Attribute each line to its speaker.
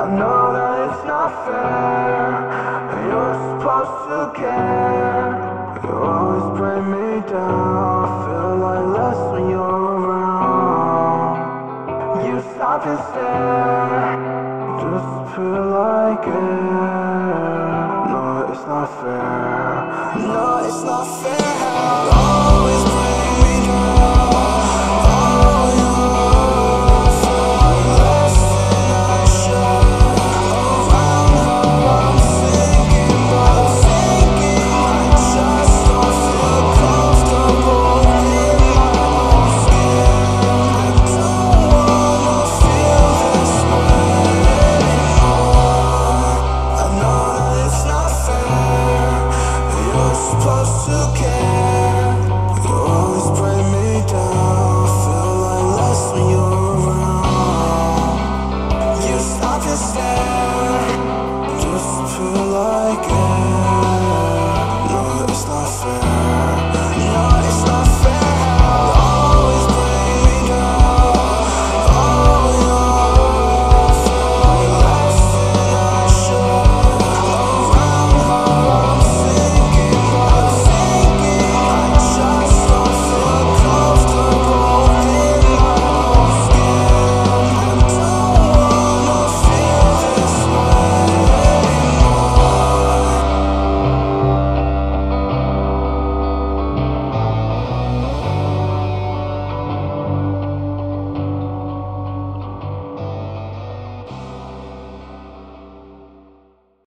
Speaker 1: I know that it's not fair. You're supposed to care. You always bring me down. I feel like less when you're around. You stop and stare, disappear like air. No, it's not fair. No, it's not fair.